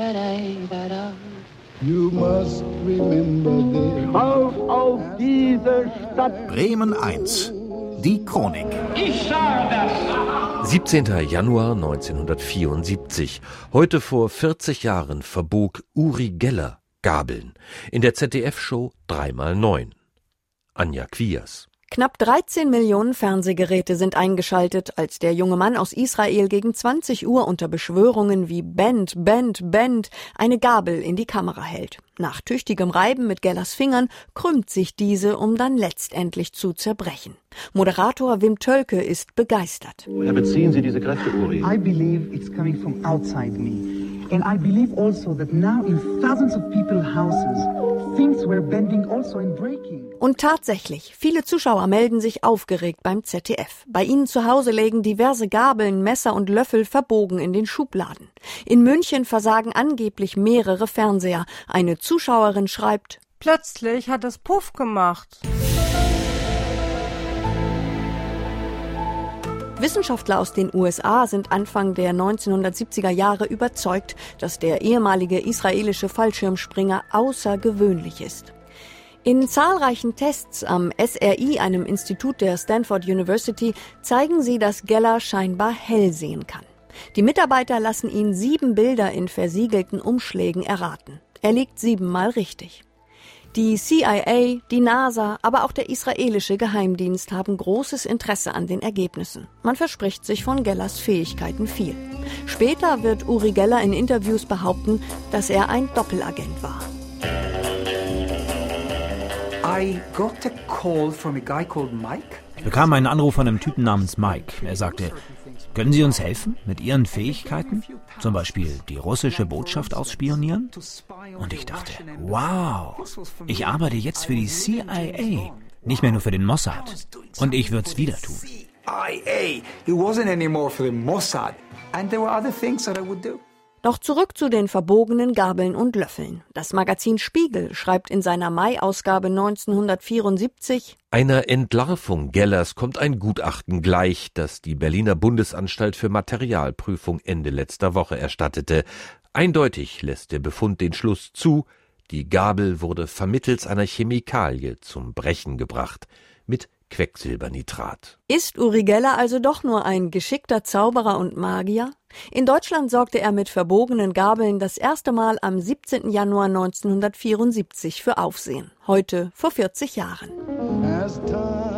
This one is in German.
You must remember this. Auf diese Stadt! Bremen 1. Die Chronik. Ich sage das! 17. Januar 1974. Heute vor 40 Jahren verbog Uri Geller Gabeln in der ZDF-Show 3x9. Anja Quiers. Knapp 13 Millionen Fernsehgeräte sind eingeschaltet, als der junge Mann aus Israel gegen 20 Uhr unter Beschwörungen wie Bend, Bend, Bend eine Gabel in die Kamera hält. Nach tüchtigem Reiben mit Gellers Fingern krümmt sich diese, um dann letztendlich zu zerbrechen. Moderator Wim Tölke ist begeistert. Woher beziehen Sie diese Kräfte, Uri? I believe it's coming from outside me. And I believe also that now in thousands of people's houses, things were bending also and breaking. Und tatsächlich, viele Zuschauer melden sich aufgeregt beim ZDF. Bei ihnen zu Hause liegen diverse Gabeln, Messer und Löffel verbogen in den Schubladen. In München versagen angeblich mehrere Fernseher. Eine Zuschauerin schreibt: Plötzlich hat es Puff gemacht. Wissenschaftler aus den USA sind Anfang der 1970er Jahre überzeugt, dass der ehemalige israelische Fallschirmspringer außergewöhnlich ist. In zahlreichen Tests am SRI, einem Institut der Stanford University, zeigen sie, dass Geller scheinbar hell sehen kann. Die Mitarbeiter lassen ihn 7 Bilder in versiegelten Umschlägen erraten. Er liegt 7-mal richtig. Die CIA, die NASA, aber auch der israelische Geheimdienst haben großes Interesse an den Ergebnissen. Man verspricht sich von Gellers Fähigkeiten viel. Später wird Uri Geller in Interviews behaupten, dass er ein Doppelagent war. Ich bekam einen Anruf von einem Typen namens Mike. Er sagte: Können Sie uns helfen mit Ihren Fähigkeiten? Zum Beispiel die russische Botschaft ausspionieren? Und ich dachte, wow, ich arbeite jetzt für die CIA, nicht mehr nur für den Mossad. Und ich würde es wieder tun. Doch zurück zu den verbogenen Gabeln und Löffeln. Das Magazin Spiegel schreibt in seiner Mai-Ausgabe 1974: Einer Entlarvung Gellers kommt ein Gutachten gleich, das die Berliner Bundesanstalt für Materialprüfung Ende letzter Woche erstattete. Eindeutig lässt der Befund den Schluss zu, die Gabel wurde vermittels einer Chemikalie zum Brechen gebracht, mit Quecksilbernitrat. Ist Uri Geller also doch nur ein geschickter Zauberer und Magier? In Deutschland sorgte er mit verbogenen Gabeln das erste Mal am 17. Januar 1974 für Aufsehen. Heute vor 40 Jahren.